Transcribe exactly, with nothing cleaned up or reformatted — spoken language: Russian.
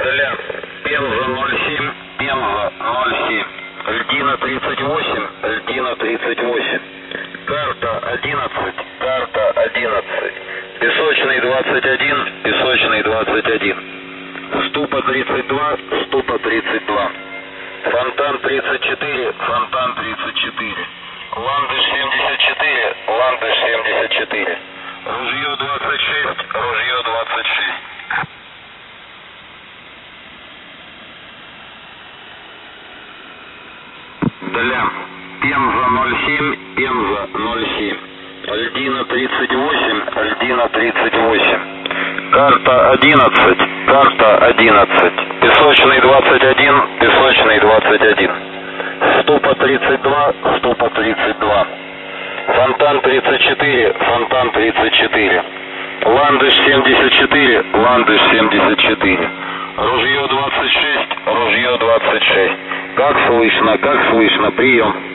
Толян, Пенза ноль семь, Пенза ноль семь. Льдина тридцать восемь, Льдина тридцать восемь. Карта одиннадцать, карта одиннадцать. Песочный двадцать один, Песочный двадцать один. Ступа тридцать два, Ступа тридцать два. Фонтан тридцать четыре, Фонтан тридцать четыре. Ландыш семьдесят четыре, Ландыш семьдесят четыре. Ружье двадцать шесть, Ружье двадцать шесть. Толян, Пенза ноль семь, Пенза ноль семь. Льдина тридцать восемь, Льдина тридцать восемь. Карта одиннадцать, карта одиннадцать. Песочный двадцать один, Песочный двадцать один. Ступа тридцать два, Ступа тридцать два. Фонтан тридцать четыре, Фонтан тридцать четыре. Ландыш семьдесят четыре, Ландыш семьдесят четыре. Ружье двадцать шесть, Ружье двадцать шесть. Как слышно, как слышно, прием.